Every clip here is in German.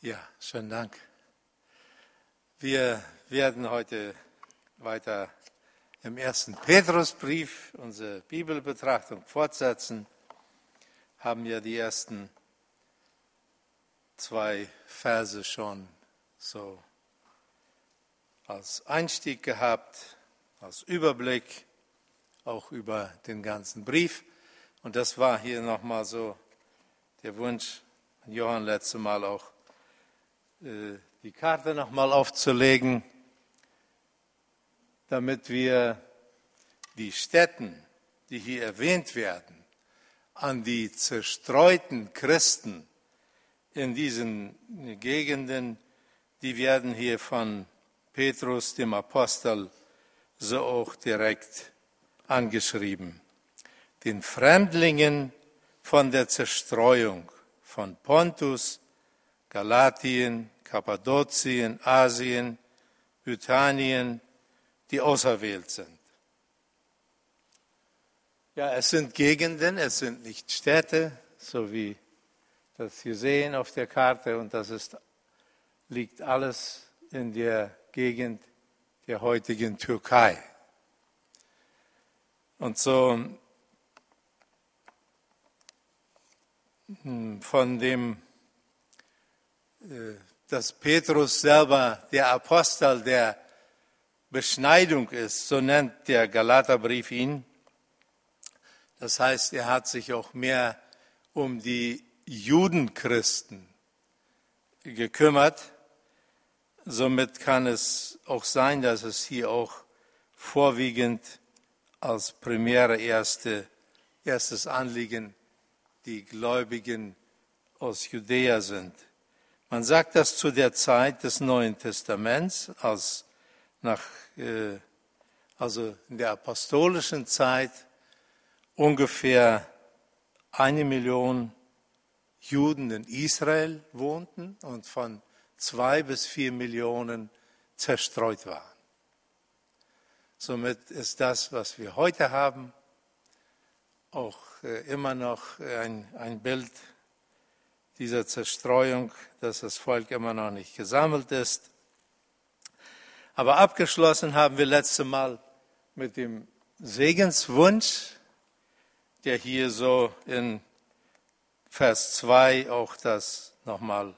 Ja, schönen Dank. Wir werden heute weiter im 1. Petrusbrief unsere Bibelbetrachtung fortsetzen. Haben ja die ersten 2 Verse schon so als Einstieg gehabt, als Überblick, auch über den ganzen Brief. Und das war hier nochmal so der Wunsch an Johann letztes Mal auch, die Karte nochmal aufzulegen, damit wir die Stätten, die hier erwähnt werden, an die zerstreuten Christen in diesen Gegenden, die werden hier von Petrus, dem Apostel, so auch direkt angeschrieben. Den Fremdlingen von der Zerstreuung von Pontus, Galatien, Kappadokien, Asien, Bithynien, die auserwählt sind. Ja, es sind Gegenden, es sind nicht Städte, so wie das hier sehen auf der Karte, und liegt alles in der Gegend der heutigen Türkei. Und so von dem, dass Petrus selber der Apostel der Beschneidung ist, so nennt der Galaterbrief ihn. Das heißt, er hat sich auch mehr um die Judenchristen gekümmert. Somit kann es auch sein, dass es hier auch vorwiegend als erstes Anliegen die Gläubigen aus Judäa sind. Man sagt das zu der Zeit des Neuen Testaments, also in der apostolischen Zeit, ungefähr 1 Million Juden in Israel wohnten und von 2 bis 4 Millionen zerstreut waren. Somit ist das, was wir heute haben, auch immer noch ein Bild dieser Zerstreuung, dass das Volk immer noch nicht gesammelt ist. Aber abgeschlossen haben wir letztes Mal mit dem Segenswunsch, der hier so in Vers 2 auch das nochmal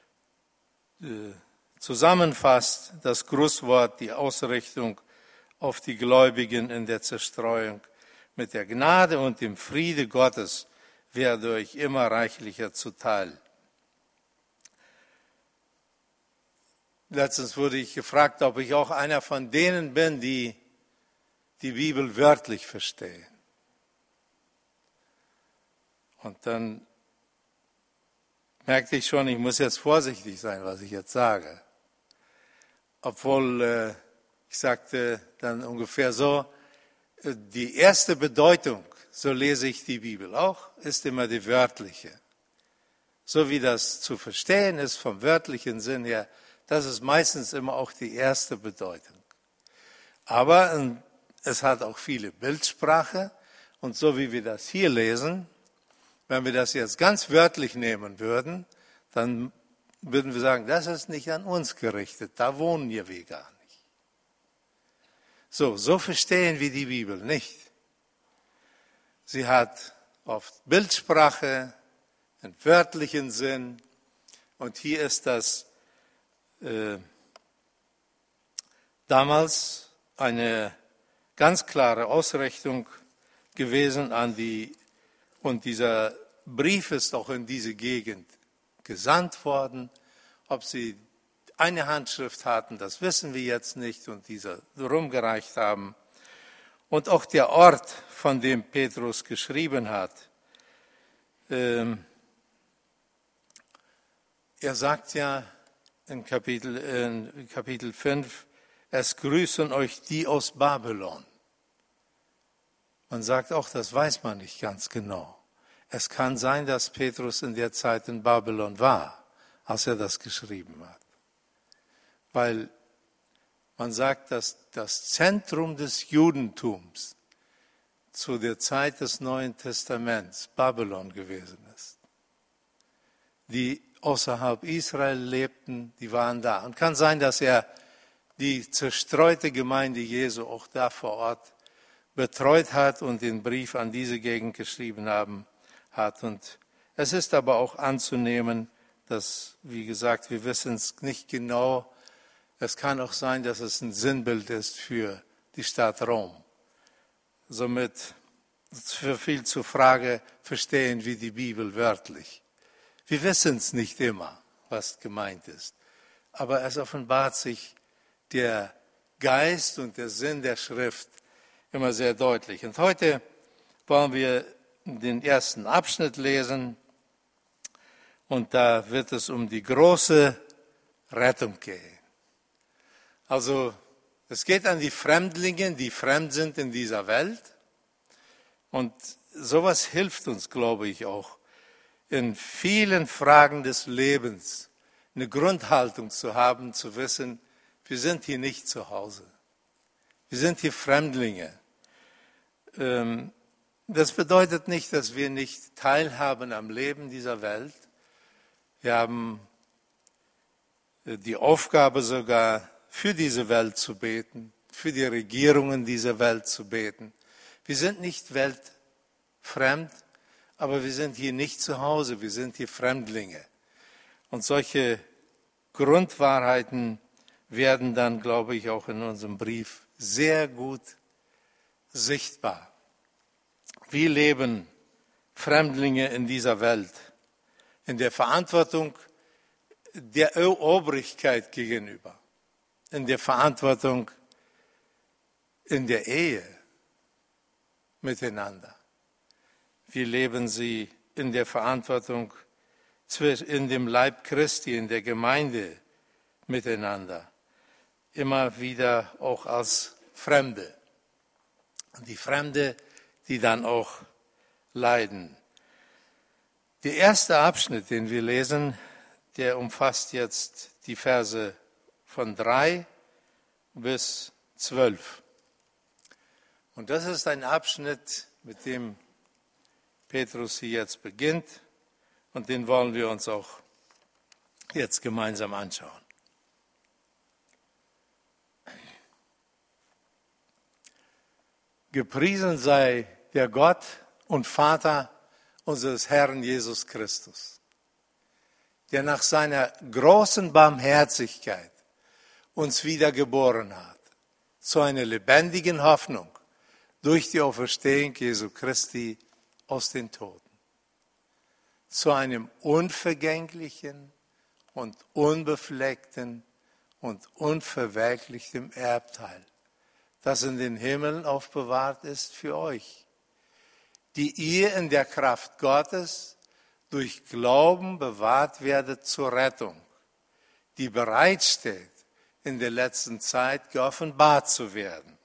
zusammenfasst, das Grußwort, die Ausrichtung auf die Gläubigen in der Zerstreuung. Mit der Gnade und dem Friede Gottes werde euch immer reichlicher zuteil. Letztens wurde ich gefragt, ob ich auch einer von denen bin, die die Bibel wörtlich verstehen. Und dann merkte ich schon, ich muss jetzt vorsichtig sein, was ich jetzt sage. Obwohl, ich sagte dann ungefähr so, die erste Bedeutung, so lese ich die Bibel auch, ist immer die wörtliche. So wie das zu verstehen ist vom wörtlichen Sinn her, das ist meistens immer auch die erste Bedeutung. Aber es hat auch viele Bildsprache, und so wie wir das hier lesen, wenn wir das jetzt ganz wörtlich nehmen würden, dann würden wir sagen, das ist nicht an uns gerichtet, da wohnen wir gar nicht. So verstehen wir die Bibel nicht. Sie hat oft Bildsprache, einen wörtlichen Sinn, und hier ist das damals eine ganz klare Ausrichtung gewesen und dieser Brief ist auch in diese Gegend gesandt worden. Ob sie eine Handschrift hatten, das wissen wir jetzt nicht, und diese rumgereicht haben. Und auch der Ort, von dem Petrus geschrieben hat. Er sagt ja in Kapitel 5, es grüßen euch die aus Babylon. Man sagt auch, das weiß man nicht ganz genau. Es kann sein, dass Petrus in der Zeit in Babylon war, als er das geschrieben hat. Weil man sagt, dass das Zentrum des Judentums zu der Zeit des Neuen Testaments Babylon gewesen ist. Die außerhalb Israel lebten, die waren da. Und kann sein, dass er die zerstreute Gemeinde Jesu auch da vor Ort betreut hat und den Brief an diese Gegend geschrieben hat. Und es ist aber auch anzunehmen, dass, wie gesagt, wir wissen es nicht genau. Es kann auch sein, dass es ein Sinnbild ist für die Stadt Rom. Somit für viel zur Frage, verstehen wir die Bibel wörtlich. Wir wissen es nicht immer, was gemeint ist. Aber es offenbart sich der Geist und der Sinn der Schrift immer sehr deutlich. Und heute wollen wir den ersten Abschnitt lesen. Und da wird es um die große Rettung gehen. Also es geht an die Fremdlinge, die fremd sind in dieser Welt. Und sowas hilft uns, glaube ich, auch in vielen Fragen des Lebens eine Grundhaltung zu haben, zu wissen, wir sind hier nicht zu Hause. Wir sind hier Fremdlinge. Das bedeutet nicht, dass wir nicht teilhaben am Leben dieser Welt. Wir haben die Aufgabe sogar, für diese Welt zu beten, für die Regierungen dieser Welt zu beten. Wir sind nicht weltfremd, aber wir sind hier nicht zu Hause, wir sind hier Fremdlinge. Und solche Grundwahrheiten werden dann, glaube ich, auch in unserem Brief sehr gut sichtbar. Wie leben Fremdlinge in dieser Welt? In der Verantwortung der Obrigkeit gegenüber, in der Verantwortung in der Ehe miteinander. Wie leben sie in der Verantwortung in dem Leib Christi, in der Gemeinde miteinander? Immer wieder auch als Fremde. Und die Fremde, die dann auch leiden. Der erste Abschnitt, den wir lesen, der umfasst jetzt die Verse von 3 bis 12. Und das ist ein Abschnitt, mit dem Petrus hier jetzt beginnt. Und den wollen wir uns auch jetzt gemeinsam anschauen. Gepriesen sei der Gott und Vater unseres Herrn Jesus Christus, der nach seiner großen Barmherzigkeit uns wiedergeboren hat, zu einer lebendigen Hoffnung durch die Auferstehung Jesu Christi aus den Toten, zu einem unvergänglichen und unbefleckten und unverwelklichten Erbteil, das in den Himmeln aufbewahrt ist für euch, die ihr in der Kraft Gottes durch Glauben bewahrt werdet zur Rettung, die bereitsteht, in der letzten Zeit geoffenbart zu werden.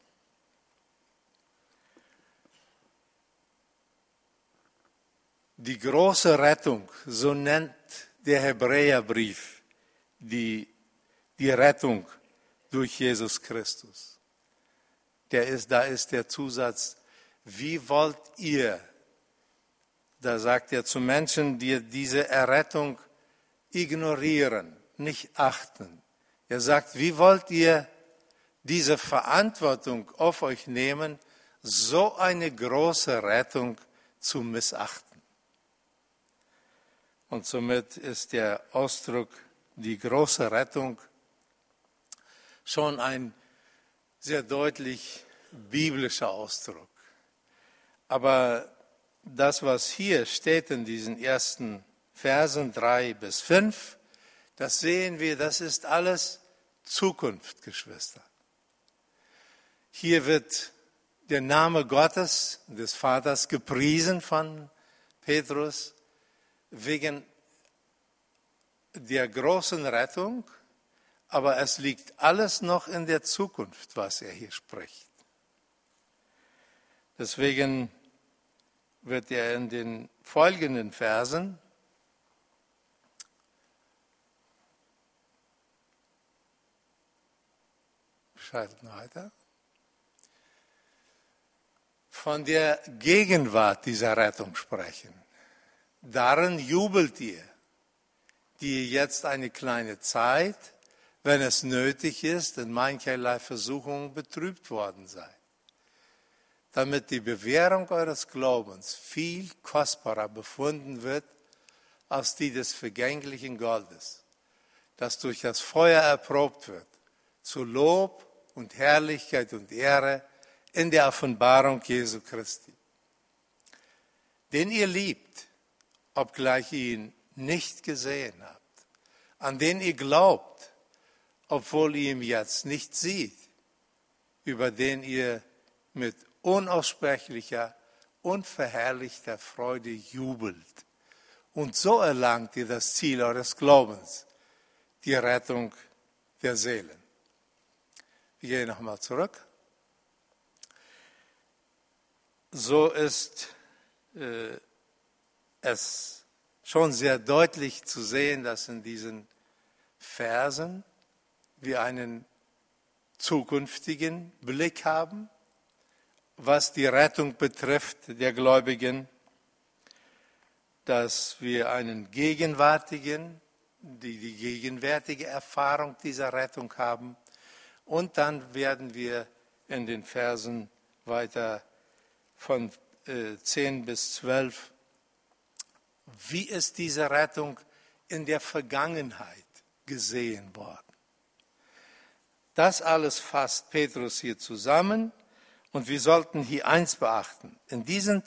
Die große Rettung, so nennt der Hebräerbrief die Rettung durch Jesus Christus. Da ist der Zusatz, wie wollt ihr, da sagt er zu Menschen, die diese Errettung ignorieren, nicht achten. Er sagt, wie wollt ihr diese Verantwortung auf euch nehmen, so eine große Rettung zu missachten? Und somit ist der Ausdruck, die große Rettung, schon ein sehr deutlich biblischer Ausdruck. Aber das, was hier steht in diesen ersten Versen 3 bis 5, das sehen wir, das ist alles Zukunft, Geschwister. Hier wird der Name Gottes, des Vaters, gepriesen von Petrus wegen der großen Rettung, aber es liegt alles noch in der Zukunft, was er hier spricht. Deswegen wird er in den folgenden Versen weiter von der Gegenwart dieser Rettung sprechen. Darin jubelt ihr, die ihr jetzt eine kleine Zeit, wenn es nötig ist, in mancherlei Versuchungen betrübt worden seid, damit die Bewährung eures Glaubens viel kostbarer befunden wird als die des vergänglichen Goldes, das durch das Feuer erprobt wird, zu Lob und Herrlichkeit und Ehre in der Offenbarung Jesu Christi, den ihr liebt, obgleich ihr ihn nicht gesehen habt, an den ihr glaubt, obwohl ihr ihn jetzt nicht seht, über den ihr mit unaussprechlicher, unverherrlichter Freude jubelt. Und so erlangt ihr das Ziel eures Glaubens, die Rettung der Seelen. Wir gehen nochmal zurück. So ist es schon sehr deutlich zu sehen, dass in diesen Versen wir einen zukünftigen Blick haben, was die Rettung betrifft der Gläubigen, dass wir einen gegenwärtige Erfahrung dieser Rettung haben. Und dann werden wir in den Versen weiter von 10 bis 12, wie ist diese Rettung in der Vergangenheit gesehen worden. Das alles fasst Petrus hier zusammen und wir sollten hier eins beachten. In diesen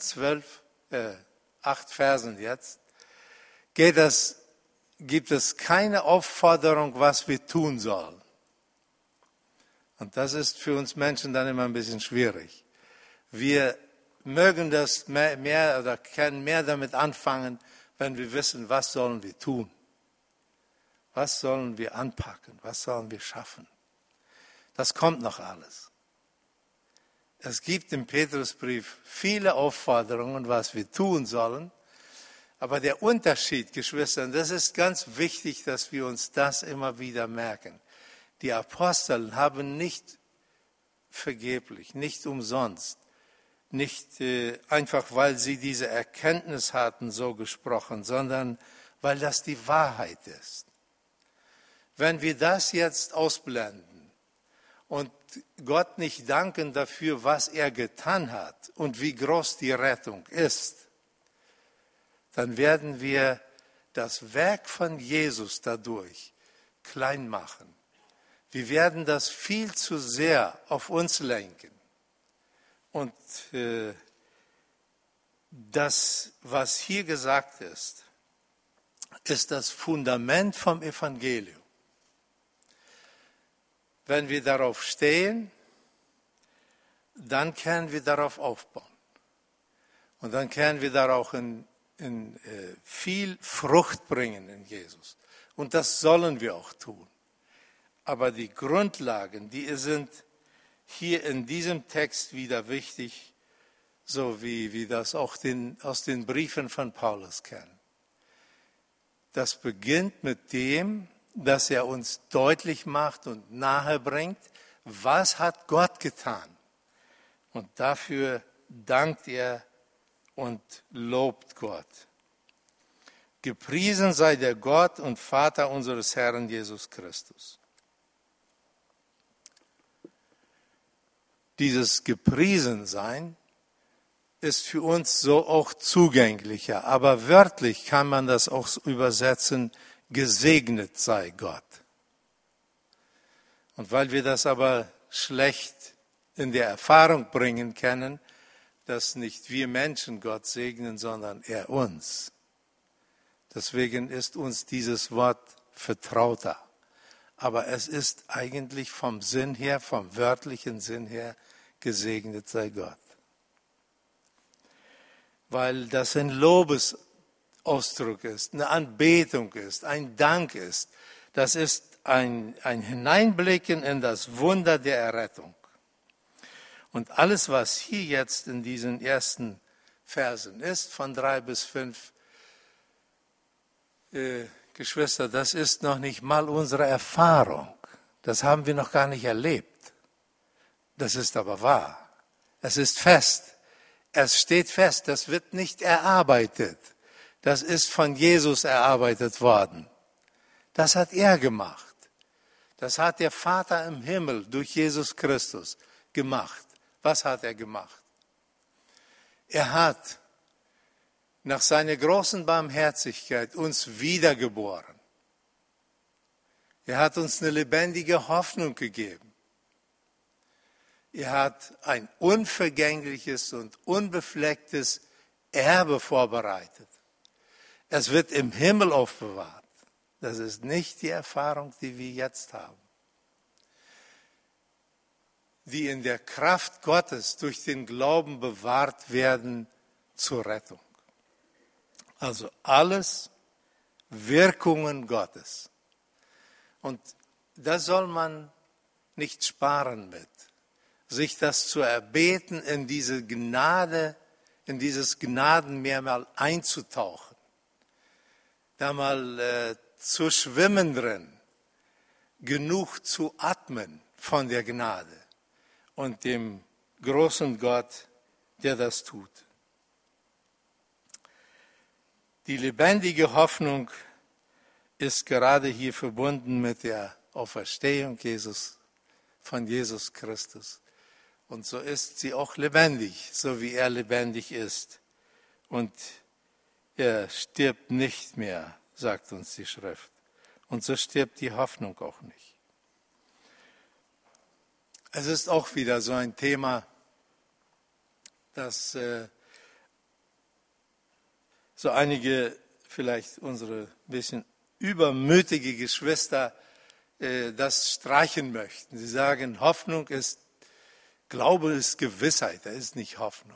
8 Versen jetzt gibt es keine Aufforderung, was wir tun sollen. Und das ist für uns Menschen dann immer ein bisschen schwierig. Wir mögen das mehr oder können mehr damit anfangen, wenn wir wissen, was sollen wir tun. Was sollen wir anpacken? Was sollen wir schaffen? Das kommt noch alles. Es gibt im Petrusbrief viele Aufforderungen, was wir tun sollen. Aber der Unterschied, Geschwister, und das ist ganz wichtig, dass wir uns das immer wieder merken. Die Apostel haben nicht vergeblich, nicht umsonst, nicht einfach, weil sie diese Erkenntnis hatten, so gesprochen, sondern weil das die Wahrheit ist. Wenn wir das jetzt ausblenden und Gott nicht danken dafür, was er getan hat und wie groß die Rettung ist, dann werden wir das Werk von Jesus dadurch klein machen. Wir werden das viel zu sehr auf uns lenken. Und das, was hier gesagt ist, ist das Fundament vom Evangelium. Wenn wir darauf stehen, dann können wir darauf aufbauen. Und dann können wir darauf in viel Frucht bringen in Jesus. Und das sollen wir auch tun. Aber die Grundlagen, die sind hier in diesem Text wieder wichtig, so wie wir das auch aus den Briefen von Paulus kennen. Das beginnt mit dem, dass er uns deutlich macht und nahe bringt, was hat Gott getan. Und dafür dankt er und lobt Gott. Gepriesen sei der Gott und Vater unseres Herrn Jesus Christus. Dieses Gepriesensein ist für uns so auch zugänglicher, aber wörtlich kann man das auch übersetzen, gesegnet sei Gott. Und weil wir das aber schlecht in der Erfahrung bringen können, dass nicht wir Menschen Gott segnen, sondern er uns. Deswegen ist uns dieses Wort vertrauter. Aber es ist eigentlich vom Sinn her, vom wörtlichen Sinn her, gesegnet sei Gott. Weil das ein Lobesausdruck ist, eine Anbetung ist, ein Dank ist. Das ist ein Hineinblicken in das Wunder der Errettung. Und alles, was hier jetzt in diesen ersten Versen ist, von 3 bis 5, Geschwister, das ist noch nicht mal unsere Erfahrung. Das haben wir noch gar nicht erlebt. Das ist aber wahr. Es ist fest. Es steht fest. Das wird nicht erarbeitet. Das ist von Jesus erarbeitet worden. Das hat er gemacht. Das hat der Vater im Himmel durch Jesus Christus gemacht. Was hat er gemacht? Er hat nach seiner großen Barmherzigkeit uns wiedergeboren. Er hat uns eine lebendige Hoffnung gegeben. Er hat ein unvergängliches und unbeflecktes Erbe vorbereitet. Es wird im Himmel aufbewahrt. Das ist nicht die Erfahrung, die wir jetzt haben. Die in der Kraft Gottes durch den Glauben bewahrt werden zur Rettung. Also alles Wirkungen Gottes. Und da soll man nicht sparen mit, sich das zu erbeten, in diese Gnade, in dieses Gnadenmeer mal einzutauchen, da mal zu schwimmen drin, genug zu atmen von der Gnade und dem großen Gott, der das tut. Die lebendige Hoffnung ist gerade hier verbunden mit der Auferstehung von Jesus Christus. Und so ist sie auch lebendig, so wie er lebendig ist. Und er stirbt nicht mehr, sagt uns die Schrift. Und so stirbt die Hoffnung auch nicht. Es ist auch wieder so ein Thema, dass so einige, vielleicht unsere bisschen übermütige Geschwister, das streichen möchten. Sie sagen, Hoffnung ist, Glaube ist Gewissheit, da ist nicht Hoffnung.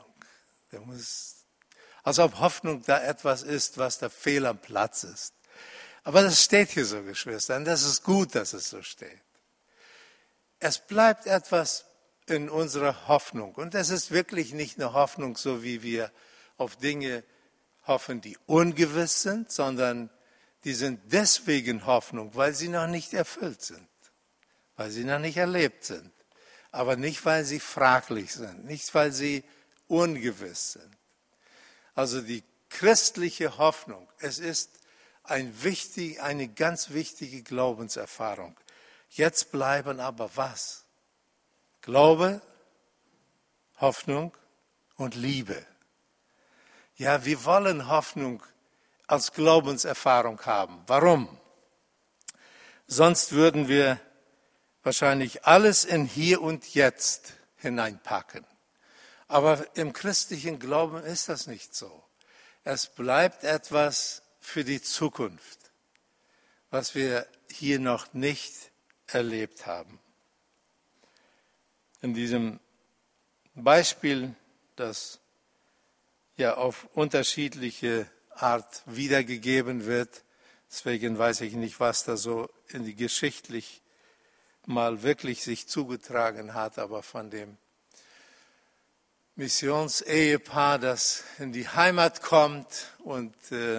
Als ob Hoffnung da etwas ist, was da fehl am Platz ist. Aber das steht hier so, Geschwister, und das ist gut, dass es so steht. Es bleibt etwas in unserer Hoffnung. Und es ist wirklich nicht eine Hoffnung, so wie wir auf Dinge hoffen, die ungewiss sind, sondern die sind deswegen Hoffnung, weil sie noch nicht erfüllt sind, weil sie noch nicht erlebt sind, aber nicht, weil sie fraglich sind, nicht, weil sie ungewiss sind. Also die christliche Hoffnung, es ist eine ganz wichtige Glaubenserfahrung. Jetzt bleiben aber was? Glaube, Hoffnung und Liebe. Ja, wir wollen Hoffnung als Glaubenserfahrung haben. Warum? Sonst würden wir wahrscheinlich alles in Hier und Jetzt hineinpacken. Aber im christlichen Glauben ist das nicht so. Es bleibt etwas für die Zukunft, was wir hier noch nicht erlebt haben. In diesem Beispiel, das ja auf unterschiedliche Art wiedergegeben wird, deswegen weiß ich nicht, was da so in die geschichtlich mal wirklich sich zugetragen hat, aber von dem Missionsehepaar, das in die Heimat kommt und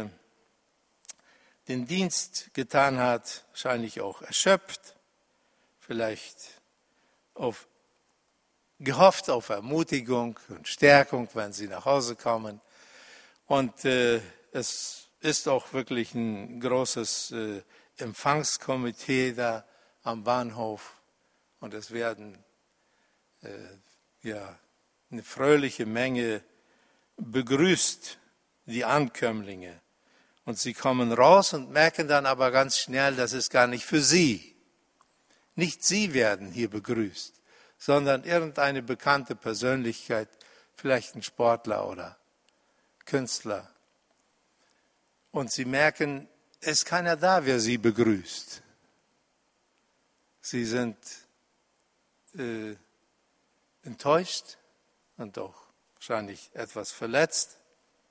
den Dienst getan hat, wahrscheinlich auch erschöpft, vielleicht gehofft auf Ermutigung und Stärkung, wenn sie nach Hause kommen. Und es ist auch wirklich ein großes Empfangskomitee da am Bahnhof. Und es werden eine fröhliche Menge begrüßt, die Ankömmlinge. Und sie kommen raus und merken dann aber ganz schnell, das ist gar nicht für sie. Nicht sie werden hier begrüßt, sondern irgendeine bekannte Persönlichkeit, vielleicht ein Sportler oder Künstler. Und sie merken, es ist keiner da, wer sie begrüßt. Sie sind enttäuscht und auch wahrscheinlich etwas verletzt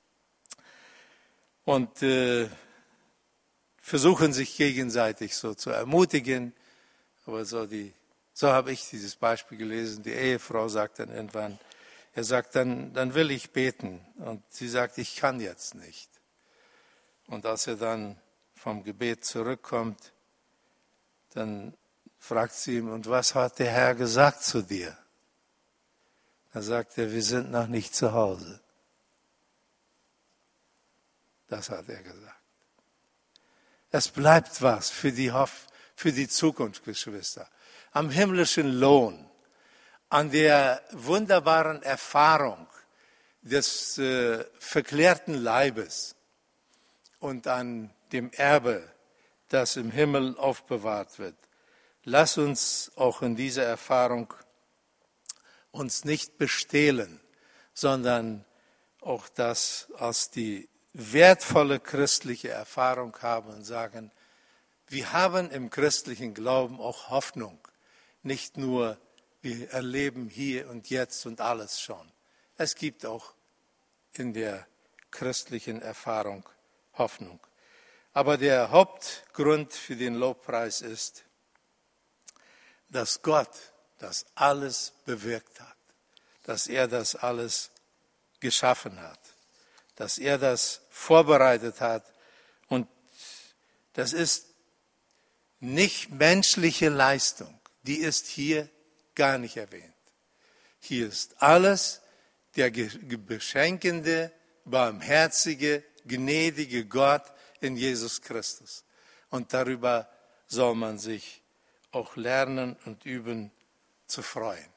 und versuchen sich gegenseitig so zu ermutigen. Aber so habe ich dieses Beispiel gelesen. Die Ehefrau sagt dann irgendwann, er sagt, dann will ich beten. Und sie sagt, ich kann jetzt nicht. Und als er dann vom Gebet zurückkommt, dann fragt sie ihn, und was hat der Herr gesagt zu dir? Da sagt er, wir sind noch nicht zu Hause. Das hat er gesagt. Es bleibt was für die Zukunft, Geschwister. Am himmlischen Lohn, an der wunderbaren Erfahrung des verklärten Leibes und an dem Erbe, das im Himmel aufbewahrt wird. Lass uns auch in dieser Erfahrung uns nicht bestehlen, sondern auch das als die wertvolle christliche Erfahrung haben und sagen, wir haben im christlichen Glauben auch Hoffnung. Nicht nur, wir erleben hier und jetzt und alles schon. Es gibt auch in der christlichen Erfahrung Hoffnung. Aber der Hauptgrund für den Lobpreis ist, dass Gott das alles bewirkt hat, dass er das alles geschaffen hat, dass er das vorbereitet hat. Und das ist nicht menschliche Leistung, die ist hier gar nicht erwähnt. Hier ist alles der beschenkende, barmherzige, gnädige Gott in Jesus Christus. Und darüber soll man sich auch lernen und üben zu freuen.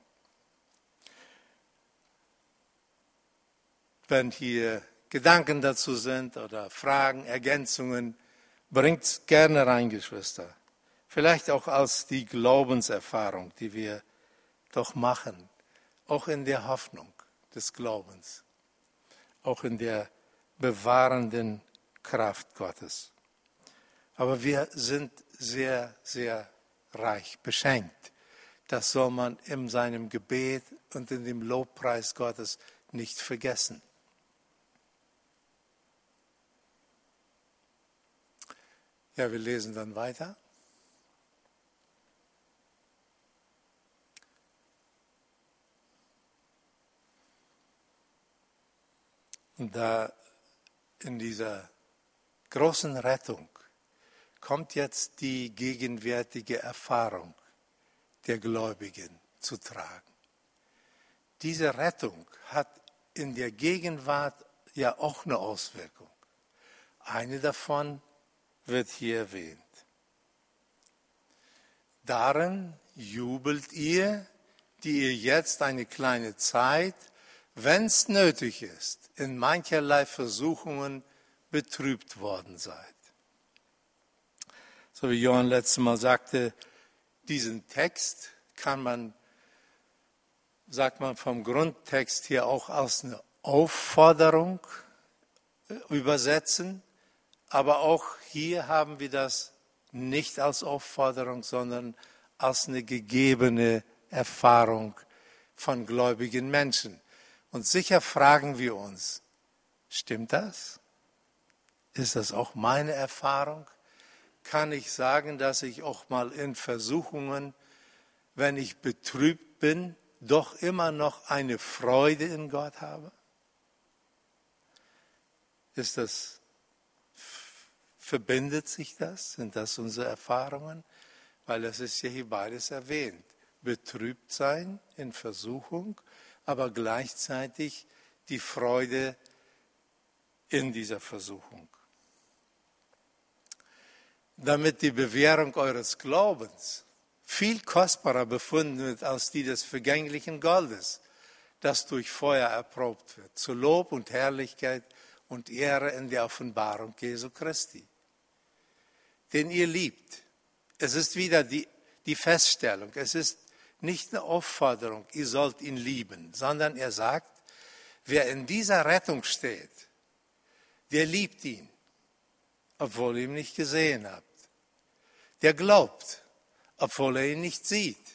Wenn hier Gedanken dazu sind oder Fragen, Ergänzungen, bringt's gerne rein, Geschwister. Vielleicht auch als die Glaubenserfahrung, die wir doch machen, auch in der Hoffnung des Glaubens, auch in der bewahrenden Kraft Gottes. Aber wir sind sehr, sehr reich beschenkt. Das soll man in seinem Gebet und in dem Lobpreis Gottes nicht vergessen. Ja, wir lesen dann weiter. Und da in dieser großen Rettung kommt jetzt die gegenwärtige Erfahrung der Gläubigen zu tragen. Diese Rettung hat in der Gegenwart ja auch eine Auswirkung. Eine davon wird hier erwähnt. Darin jubelt ihr, die ihr jetzt eine kleine Zeit, wenn es nötig ist, in mancherlei Versuchungen betrübt worden seid. So wie Johann letztes Mal sagte, diesen Text kann man, sagt man vom Grundtext hier auch als eine Aufforderung übersetzen. Aber auch hier haben wir das nicht als Aufforderung, sondern als eine gegebene Erfahrung von gläubigen Menschen. Und sicher fragen wir uns, stimmt das? Ist das auch meine Erfahrung? Kann ich sagen, dass ich auch mal in Versuchungen, wenn ich betrübt bin, doch immer noch eine Freude in Gott habe? Verbindet sich das? Sind das unsere Erfahrungen? Weil es ist ja hier beides erwähnt. Betrübt sein in Versuchung, aber gleichzeitig die Freude in dieser Versuchung. Damit die Bewährung eures Glaubens viel kostbarer befunden wird als die des vergänglichen Goldes, das durch Feuer erprobt wird, zu Lob und Herrlichkeit und Ehre in der Offenbarung Jesu Christi. Den ihr liebt. Es ist wieder die Feststellung, es ist nicht eine Aufforderung, ihr sollt ihn lieben, sondern er sagt, wer in dieser Rettung steht, der liebt ihn, obwohl ihr ihn nicht gesehen habt. Der glaubt, obwohl er ihn nicht sieht.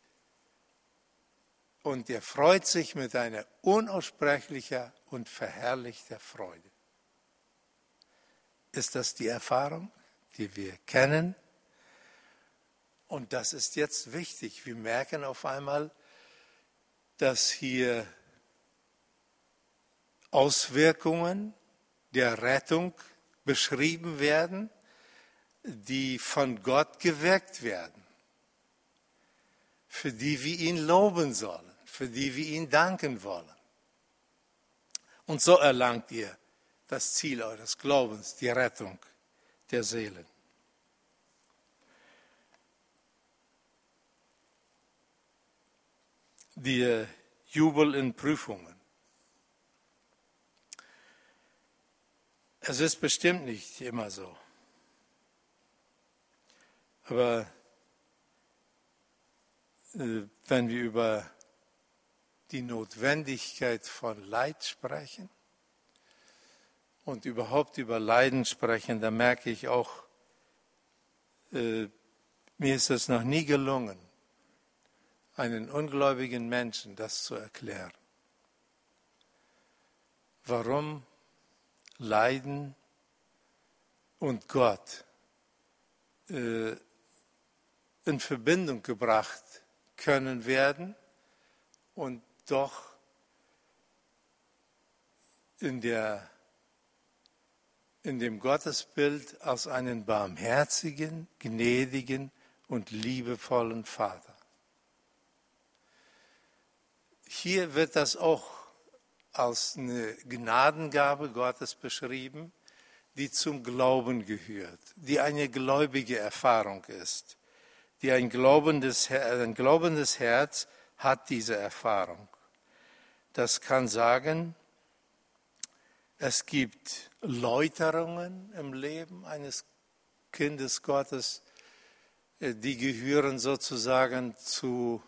Und der freut sich mit einer unaussprechlicher und verherrlichter Freude. Ist das die Erfahrung, die wir kennen? Und das ist jetzt wichtig. Wir merken auf einmal, dass hier Auswirkungen der Rettung beschrieben werden, die von Gott gewirkt werden, für die wir ihn loben sollen, für die wir ihn danken wollen. Und so erlangt ihr das Ziel eures Glaubens, die Rettung der Seelen. der Jubel in Prüfungen. Es ist bestimmt nicht immer so. Aber wenn wir über die Notwendigkeit von Leid sprechen und überhaupt über Leiden sprechen, dann merke ich auch, mir ist es noch nie gelungen, einen ungläubigen Menschen das zu erklären. Warum Leiden und Gott in Verbindung gebracht können werden und doch in dem Gottesbild als einen barmherzigen, gnädigen und liebevollen Vater. Hier wird das auch als eine Gnadengabe Gottes beschrieben, die zum Glauben gehört, die eine gläubige Erfahrung ist, die ein glaubendes Herz hat diese Erfahrung. Das kann sagen, es gibt Läuterungen im Leben eines Kindes Gottes, die gehören sozusagen zu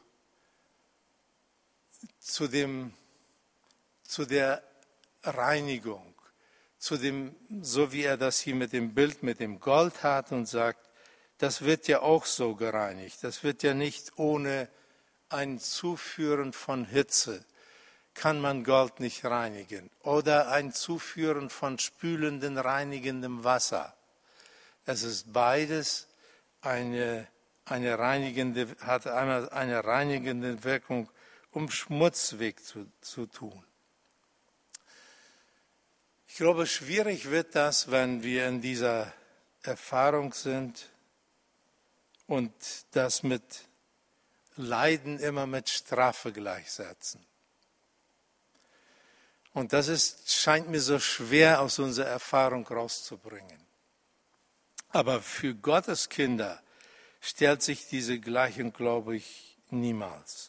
der Reinigung, so wie er das hier mit dem Bild mit dem Gold hat und sagt, das wird ja auch so gereinigt. Das wird ja nicht ohne ein Zuführen von Hitze, kann man Gold nicht reinigen. Oder ein Zuführen von spülendem, reinigendem Wasser. Es ist beides hat einmal eine reinigende Wirkung, um Schmutz wegzutun. Ich glaube, schwierig wird das, wenn wir in dieser Erfahrung sind und das mit Leiden immer mit Strafe gleichsetzen. Und das scheint mir so schwer aus unserer Erfahrung rauszubringen. Aber für Gottes Kinder stellt sich diese Gleichung, glaube ich, niemals.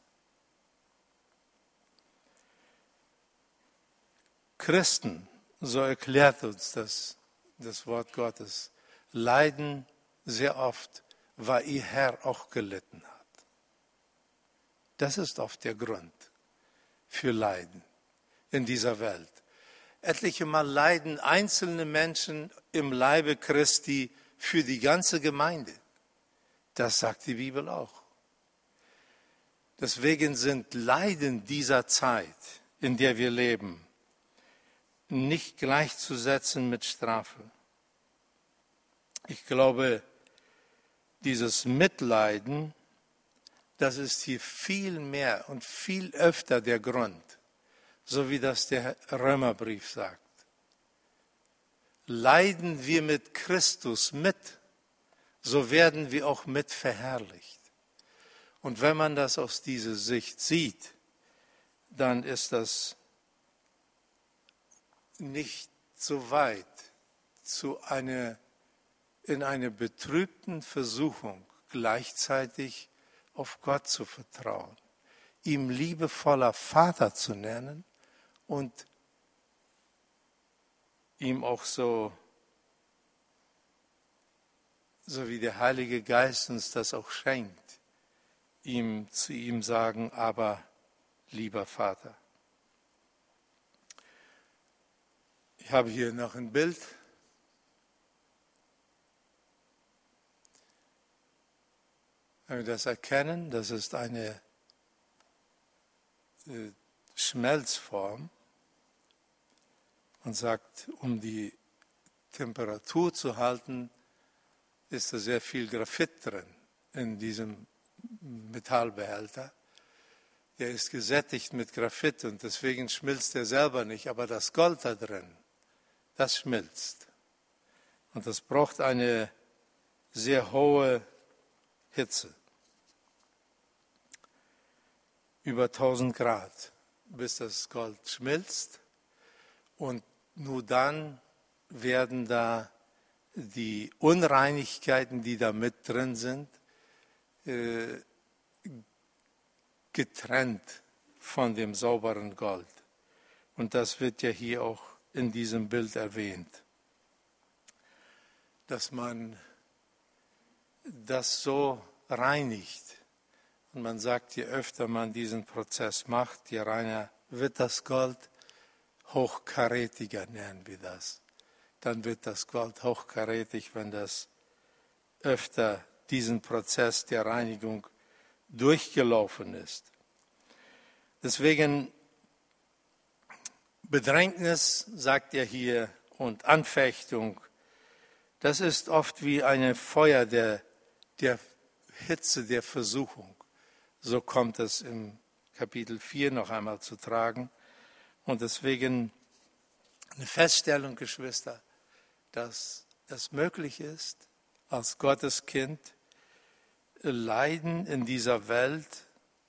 Christen, so erklärt uns das Wort Gottes, leiden sehr oft, weil ihr Herr auch gelitten hat. Das ist oft der Grund für Leiden in dieser Welt. Etliche Mal leiden einzelne Menschen im Leibe Christi für die ganze Gemeinde. Das sagt die Bibel auch. Deswegen sind Leiden dieser Zeit, in der wir leben, nicht gleichzusetzen mit Strafe. Ich glaube, dieses Mitleiden, das ist hier viel mehr und viel öfter der Grund, so wie das der Römerbrief sagt. Leiden wir mit Christus mit, so werden wir auch mit verherrlicht. Und wenn man das aus dieser Sicht sieht, dann ist das nicht so weit in einer betrübten Versuchung gleichzeitig auf Gott zu vertrauen, ihm liebevoller Vater zu nennen und ihm auch so wie der Heilige Geist uns das auch schenkt, zu ihm sagen, aber lieber Vater. Ich habe hier noch ein Bild. Wenn wir das erkennen, das ist eine Schmelzform und sagt, um die Temperatur zu halten, ist da sehr viel Graphit drin in diesem Metallbehälter. Der ist gesättigt mit Graphit und deswegen schmilzt er selber nicht, aber das Gold da drin, das schmilzt. Und das braucht eine sehr hohe Hitze. Über 1000 Grad, bis das Gold schmilzt. Und nur dann werden da die Unreinigkeiten, die da mit drin sind, getrennt von dem sauberen Gold. Und das wird ja hier auch in diesem Bild erwähnt, dass man das so reinigt. Und man sagt, je öfter man diesen Prozess macht, je reiner wird das Gold, hochkarätiger nennen wir das. Dann wird das Gold hochkarätig, wenn das öfter diesen Prozess der Reinigung durchgelaufen ist. Deswegen Bedrängnis, sagt er hier, und Anfechtung, das ist oft wie ein Feuer der Hitze der Versuchung. So kommt es im Kapitel 4 noch einmal zu tragen. Und deswegen eine Feststellung, Geschwister, dass es möglich ist, als Gottes Kind Leiden in dieser Welt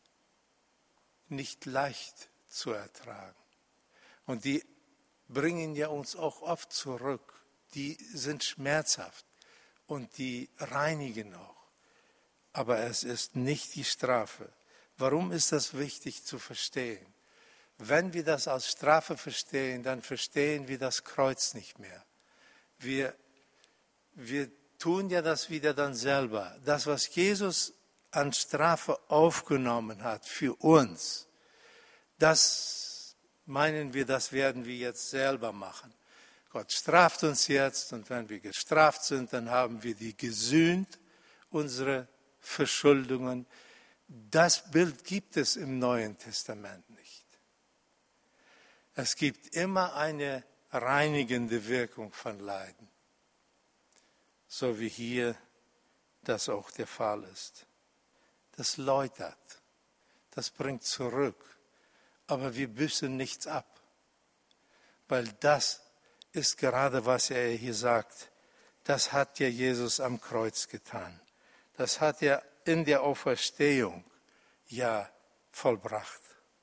nicht leicht zu ertragen. Und die bringen ja uns auch oft zurück. Die sind schmerzhaft und die reinigen auch. Aber es ist nicht die Strafe. Warum ist das wichtig zu verstehen? Wenn wir das als Strafe verstehen, dann verstehen wir das Kreuz nicht mehr. Wir tun ja das wieder dann selber. Das, was Jesus an Strafe aufgenommen hat für uns, das meinen wir, das werden wir jetzt selber machen. Gott straft uns jetzt und wenn wir gestraft sind, dann haben wir die gesühnt, unsere Verschuldungen. Das Bild gibt es im Neuen Testament nicht. Es gibt immer eine reinigende Wirkung von Leiden, so wie hier das auch der Fall ist. Das läutert, das bringt zurück, aber wir büßen nichts ab, weil das ist gerade, was er hier sagt. Das hat ja Jesus am Kreuz getan. Das hat er in der Auferstehung ja vollbracht.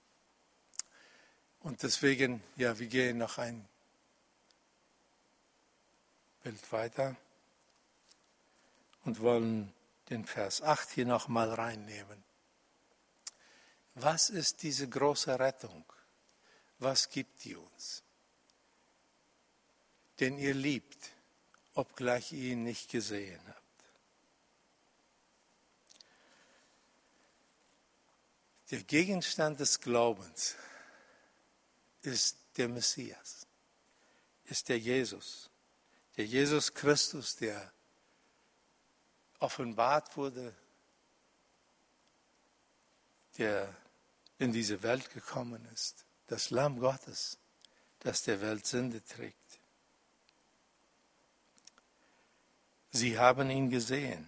Und deswegen, ja, wir gehen noch ein Bild weiter und wollen den Vers 8 hier nochmal reinnehmen. Was ist diese große Rettung? Was gibt die uns? Den ihr liebt, obgleich ihr ihn nicht gesehen habt. Der Gegenstand des Glaubens ist der Messias, ist der Jesus Christus, der offenbart wurde, der in diese Welt gekommen ist, das Lamm Gottes, das der Welt Sünde trägt. Sie haben ihn gesehen,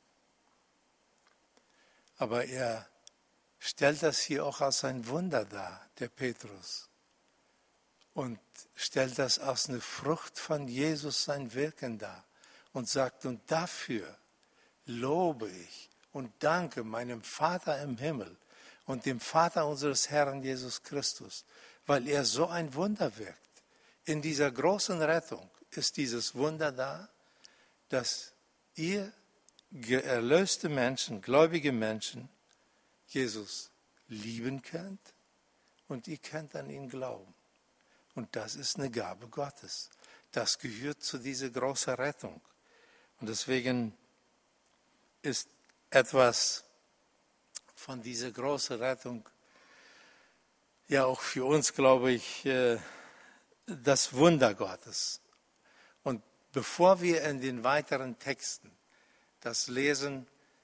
aber er stellt das hier auch als ein Wunder dar, der Petrus, und stellt das als eine Frucht von Jesus sein Wirken dar und sagt, und dafür lobe ich und danke meinem Vater im Himmel und dem Vater unseres Herrn Jesus Christus, weil er so ein Wunder wirkt. In dieser großen Rettung ist dieses Wunder da, dass ihr erlöste Menschen, gläubige Menschen, Jesus lieben könnt und ihr könnt an ihn glauben. Und das ist eine Gabe Gottes. Das gehört zu dieser großen Rettung. Und deswegen ist etwas von dieser großen Rettung ja auch für uns, glaube ich, das Wunder Gottes. Und bevor wir in den weiteren Texten das lesen,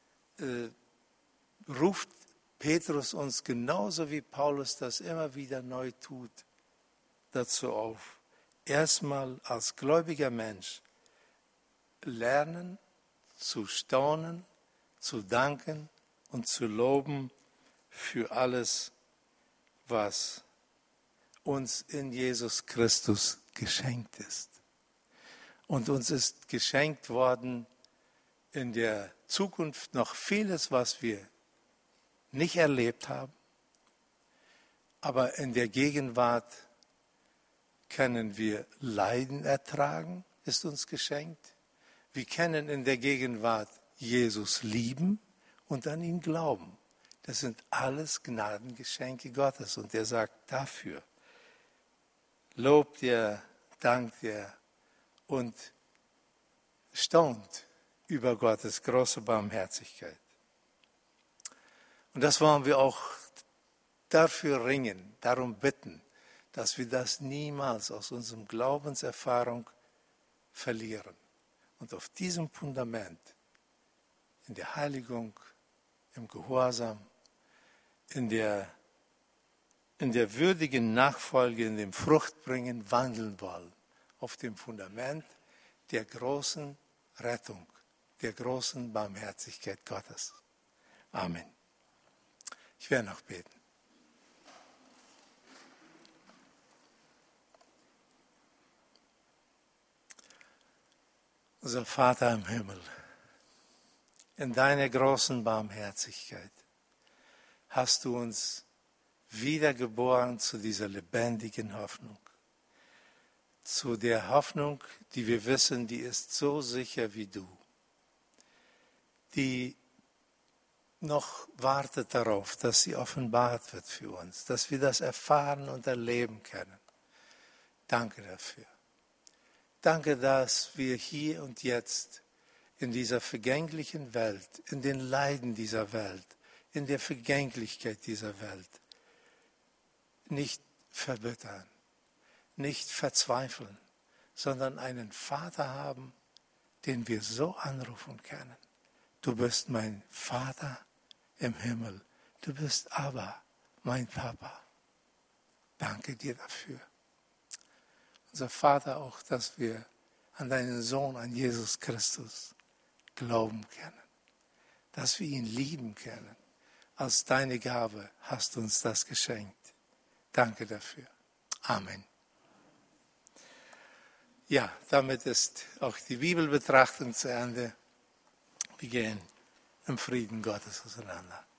ruft Petrus uns genauso wie Paulus das immer wieder neu tut, dazu auf, erstmal als gläubiger Mensch lernen, zu staunen, zu danken und zu loben für alles, was uns in Jesus Christus geschenkt ist. Und uns ist geschenkt worden in der Zukunft noch vieles, was wir nicht erlebt haben, aber in der Gegenwart können wir Leiden ertragen, ist uns geschenkt. Wir können in der Gegenwart Jesus lieben und an ihn glauben. Das sind alles Gnadengeschenke Gottes. Und er sagt dafür, lobt ihr, dankt ihr und staunt über Gottes große Barmherzigkeit. Und das wollen wir auch dafür ringen, darum bitten, dass wir das niemals aus unserer Glaubenserfahrung verlieren. Und auf diesem Fundament, in der Heiligung, im Gehorsam, in der würdigen Nachfolge, in dem Fruchtbringen wandeln wollen. Auf dem Fundament der großen Rettung, der großen Barmherzigkeit Gottes. Amen. Ich werde noch beten. Unser Vater im Himmel, in deiner großen Barmherzigkeit hast du uns wiedergeboren zu dieser lebendigen Hoffnung. Zu der Hoffnung, die wir wissen, die ist so sicher wie du. Die noch wartet darauf, dass sie offenbart wird für uns, dass wir das erfahren und erleben können. Danke dafür. Danke, dass wir hier und jetzt in dieser vergänglichen Welt, in den Leiden dieser Welt, in der Vergänglichkeit dieser Welt nicht verbittern, nicht verzweifeln, sondern einen Vater haben, den wir so anrufen können. Du bist mein Vater im Himmel. Du bist aber mein Papa. Danke dir dafür. Unser Vater auch, dass wir an deinen Sohn, an Jesus Christus glauben können. Dass wir ihn lieben können. Als deine Gabe hast du uns das geschenkt. Danke dafür. Amen. Ja, damit ist auch die Bibelbetrachtung zu Ende. Wir gehen im Frieden Gottes auseinander.